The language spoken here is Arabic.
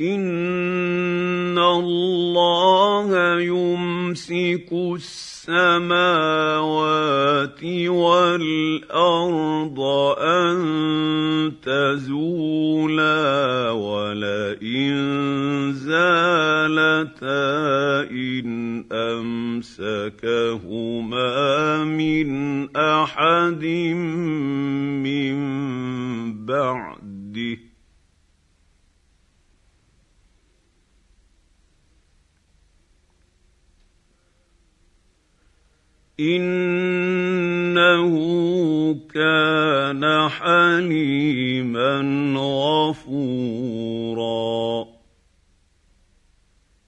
إِنَّ اللَّهَ يُمْسِكُ السَّمَاوَاتِ وَالْأَرْضَ أَن تَزُولَا وَلَئِن زَالَتَا إِنْ أَمْسَكَهُمَا مِنْ أَحَدٍ مِّن بَعْدِهِ ۚ إِنَّهُ كَانَ حَلِيمًا غَفُورًا.